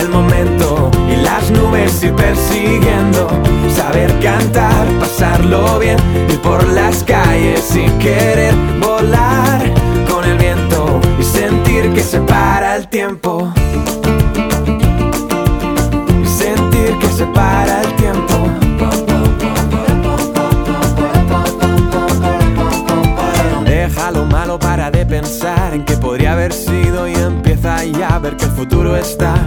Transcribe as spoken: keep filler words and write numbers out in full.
el momento y las nubes ir persiguiendo. Saber cantar, pasarlo bien, ir por las calles y querer volar con el viento y sentir que se para el tiempo. Y sentir que se para el tiempo. Deja lo malo para de pensar en que podría haber sido y empieza ya a ver que el futuro está